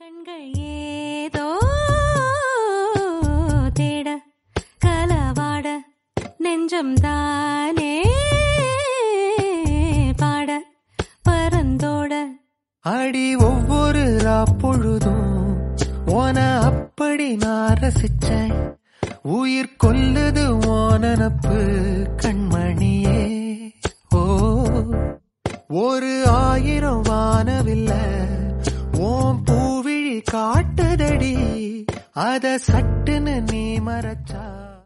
கண்கள் ஏதோ தேட கலவாட நெஞ்சம் தானே பாட பரந்தோட அடி ஒவ்வொரு பொழுதும் ஓன அப்படி நான் ரசிச்சேன். உயிர் கொல்லுது ஓனப்பு கண்மணியே. ஓ ஒரு 1000 வானவில்ல ஓம் பூவிழி காட்டுதடி, அத சட்டுன்னு நீ மறைச்சா